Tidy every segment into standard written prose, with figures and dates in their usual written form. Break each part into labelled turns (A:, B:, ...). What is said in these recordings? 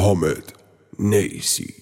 A: حامد نیسی.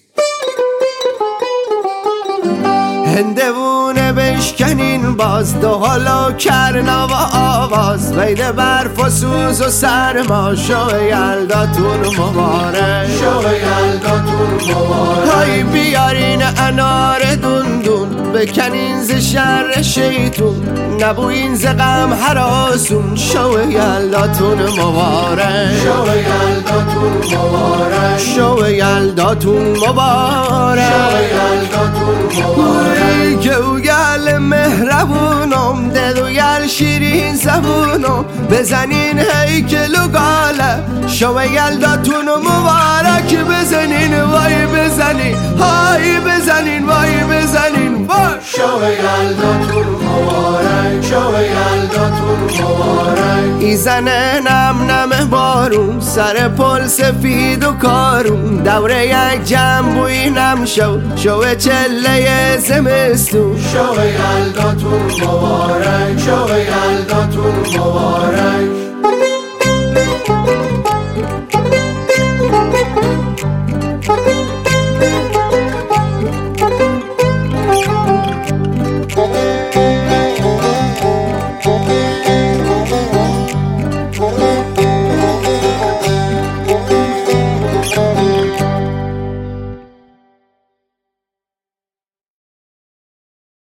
B: هندوونه بشکنین باز دو حالا کرنا و آواز بین برف و سوز و سرما شو یلداتون مبارک، شو یلداتون مبارک. های بیارین انار دوندون بکنین ز شر شیطون، نبوین ز غم هراسون شو یلداتون مبارک، شو یلداتون مبارک، شو یلداتون مبارک، شو یلداتون مبارک. گوگل مهربونم دلوگل شیرین زبونم بزنین هیکل و گاله شو یلداتون مبارک. بزنین وای بزنین های بزنین وای بزنین وای شو یلداتون مبارک، شو یلداتون مبارک. ایزنه نم نم بارون سر پل سفید و کارون دوره یک جنبوی نم شو چله زمستون شو یلداتون مبارک، شو یلداتون مبارک.